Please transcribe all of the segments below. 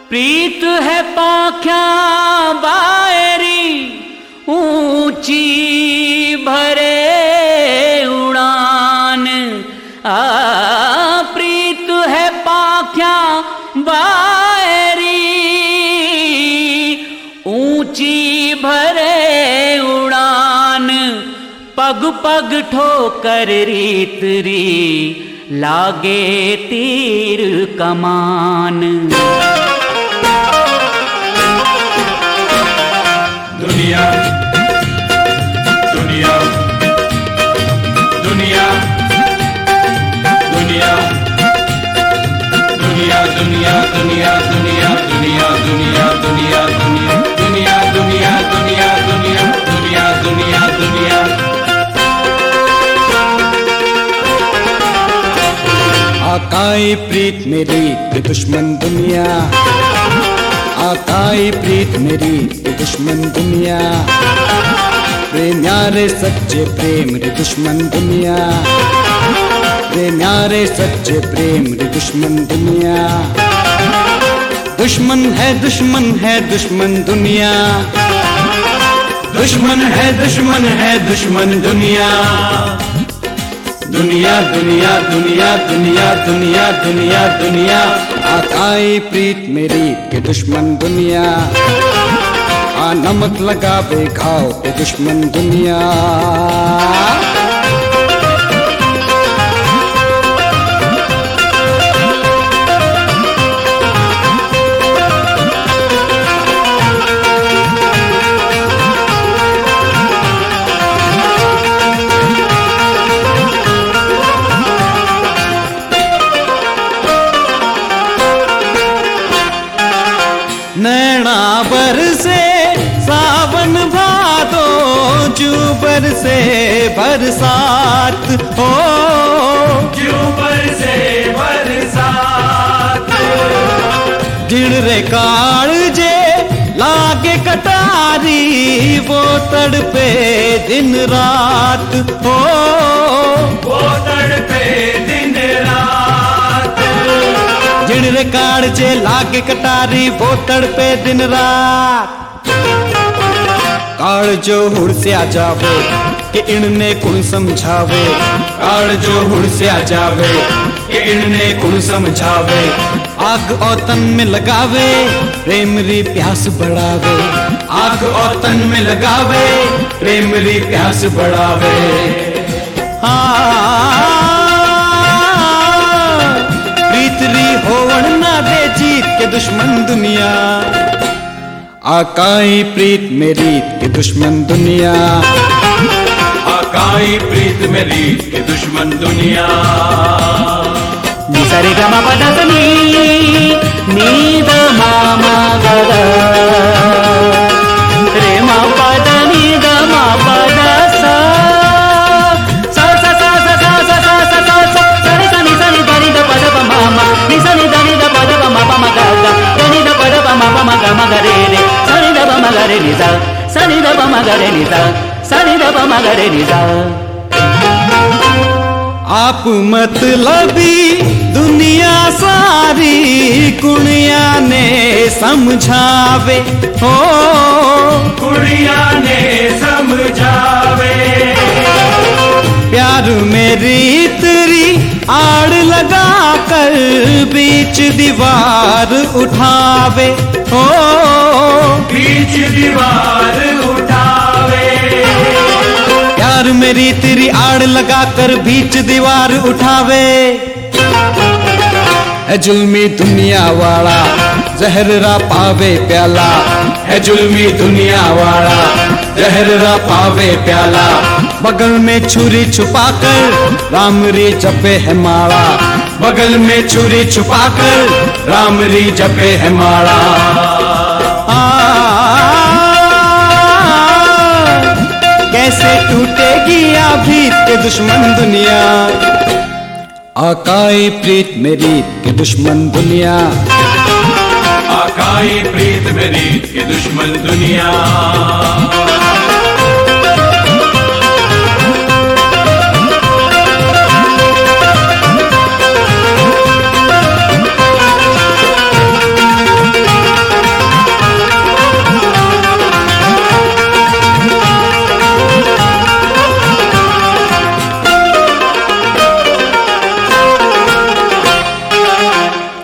प्रीत है पाख्या बायरी ऊंची भरे उड़ान। प्रीत है पाख्या बायरी ऊंची भरे उड़ान। पग पग ठोकर रीत री लागे तीर कमान। दुनिया दुनिया दुनिया दुनिया दुनिया दुनिया दुनिया दुनिया दुनिया दुनिया दुनिया दुनिया दुनिया दुनिया दुनिया दुनिया दुनिया दुनिया। आकाई प्रीत मेरी के दुश्मन दुनिया, आकाई प्रीत मेरी के दुश्मन दुनिया। प्रेम यारे सच्चे प्रेम रे दुश्मन दुनिया, प्रेम यारे सच्चे प्रेम रे दुश्मन दुनिया। दुश्मन है दुश्मन है दुश्मन दुनिया, दुश्मन है दुश्मन है दुश्मन दुनिया। दुनिया दुनिया दुनिया दुनिया दुनिया दुनिया दुनिया। आकाई प्रीत मेरी के दुश्मन दुनिया, आ नमक लगा बे खाओ के दुश्मन दुनिया। नैना बरसे सावन भादो, जू बरसे बरसात हो, जू बरसे बरसात। गिण रे कालजे लागे कटारी, वो तड़पे दिन रात हो, वो तड़पे दिन रात। जिण रे कालजे लागे कटारी, वो तड़पे दिन रात। काल जो हुड़ से आ जावे कि इनने कुण समझावे, काल जो हुड़ से आ जावे कि इनने कुण समझावे। आग और तन में लगावे प्रेम री प्यास बढ़ावे, आग और तन में लगावे प्रेम री प्यास बढ़ावे। प्रीत री होवण ना दे जीत के दुश्मन दुनिया। आकाई प्रीत मेरी के दुश्मन दुनिया, आकाई प्रीत मेरी के दुश्मन दुनिया। निसरे ग म पद नी नी द म म ग ग रे म पद नी द म पद सा सा सा सा सा सा सा सा सा सा सा सा रे सा नि द नि द पद प म म नि सा नि द नि द पद प म प म ग ग रे नि द पद प म प म ग म ग रे रे सा नि द प म ग रे नि सा सा नि द प म ग रे नि सा सा नि द प म ग रे नि सा। आप मतलबी दुनिया सारी कुड़िया ने समझावे हो, कुड़िया ने समझावे। प्यार मेरी तेरी आड़ लगा कर बीच दीवार उठावे हो, बीच दीवार उठावे। प्यार मेरी तेरी आड़ लगा कर बीच दीवार उठावे। है जुल्मी दुनिया वाला जहर रा पावे प्याला, है जुल्मी दुनिया वाला जहर रा पावे प्याला। बगल में छुरी छुपा कर राम री जपे है माला, बगल में छुरी छुपा कर राम री जपे है माला। कैसे टूटेगी आभीत के दुश्मन दुनिया। आकाई प्रीत मेरी के दुश्मन दुनिया, आकाई प्रीत मेरी के दुश्मन दुनिया।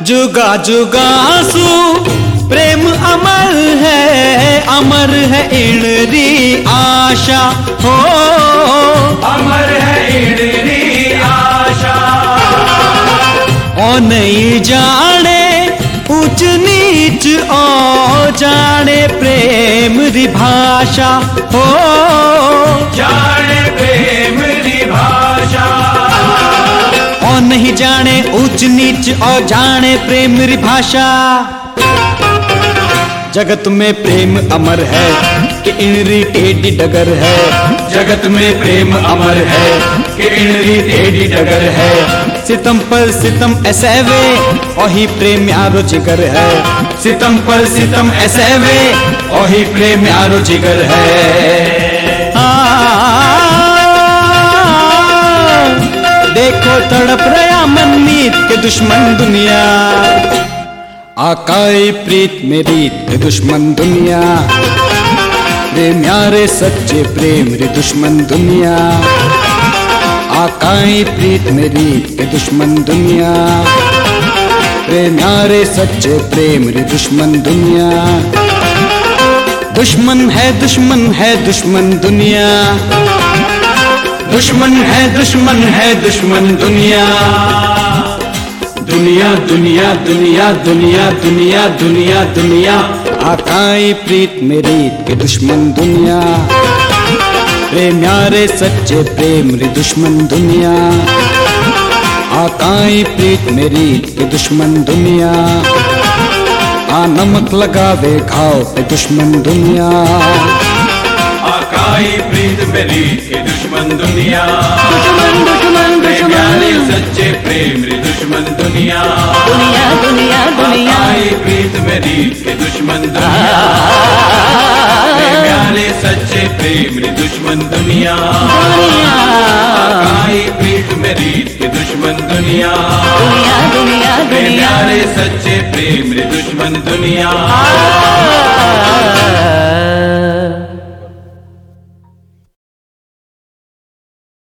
जुगा जुगासु प्रेम अमर है इणरी आशा हो, अमर है इणरी आशा। ओ नहीं जाने ऊंच नीच ओ जाने प्रेम री भाषा हो, जाने प्रेम री भाषा। ओ नहीं जाने ऊंच नीच ओ जाने प्रेम री भाषा। जगत में प्रेम अमर है कि इणरी टेढ़ी डगर है, जगत में प्रेम अमर है कि इणरी टेढ़ी डगर है। सितम पर सितम ऐसे वे ओही प्रेम यारो जिगर है, सितम पर सितम ऐसे वे ओही प्रेम यारो जिगर है। देखो तड़प रहा मन मीत के दुश्मन दुनिया, आकाई प्रीत में रीत के दुश्मन दुनिया। प्रेम यारे सच्चे प्रेम रे दुश्मन दुनिया, आकाई प्रीत में रीत के दुश्मन दुनिया। प्रेम यारे सच्चे प्रेम रे दुश्मन दुनिया। दुश्मन है दुश्मन है दुश्मन दुनिया, दुश्मन है दुश्मन है दुश्मन दुनिया। दुनिया दुनिया दुनिया दुनिया दुनिया दुनिया दुनिया। आकाई प्रीत में रीत के दुश्मन दुनिया। प्रेम यारे सच्चे प्रेम रे दुश्मन दुनिया, आकाई प्रीत में रीत के दुश्मन दुनिया। आ नमक लगावे घाव पे दुश्मन दुनिया, आकाई प्रीत में रीत के दुश्मन दुनिया। दुश्मन दुश्मन प्रेम यारे दुश्मन सच्चे प्रेम रे दुश्मन दुनिया। दुनिया दुनिया दुनिया आकाई प्रीत में रीत के दुश्मन दुनिया। प्रेम यारे सच्चे प्रेम रे दुश्मन दुनिया। आकाई प्रीत में रीत के दुश्मन दुनिया। दुनिया दुनिया प्रेम दुनिया यारे सच्चे प्रेम रे दुश्मन दुनिया।